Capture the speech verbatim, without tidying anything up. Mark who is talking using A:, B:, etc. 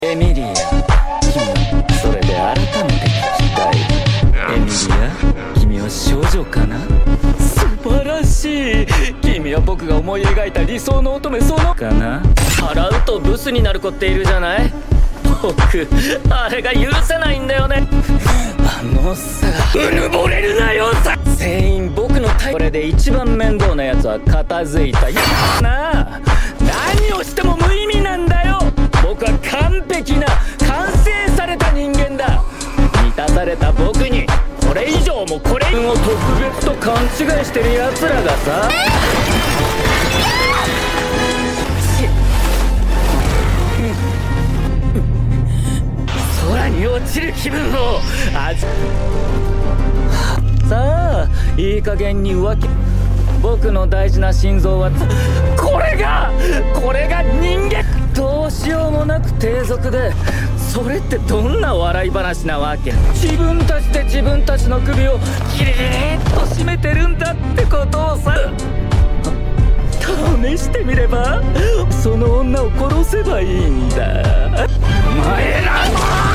A: エミリア、君、それで改めて聞きたい。エミリア、君は少女かな？素晴らしい。君は僕が思い描いた理想の乙女そのかな？払うとブスになる子っているじゃない？僕、あれが許せないんだよね。あのさ、うぬぼれるなよさ。全員僕のタイプ。これで一番面倒なやつは片付いた。いやなあ、何をしても無意味なんだよ。僕は完璧な完成された人間だ。満たされた僕にこれ以上もこれを特別と勘違いしてるやつらがさ、空に落ちる気分を味さあ、いい加減に浮気。僕の大事な心臓はこれがこれが人間。どうしようもなく低俗で、それってどんな笑い話なわけ？自分たちで自分たちの首をキリリッと締めてるんだってことをさ、試してみれば？その女を殺せばいいんだ。お前ら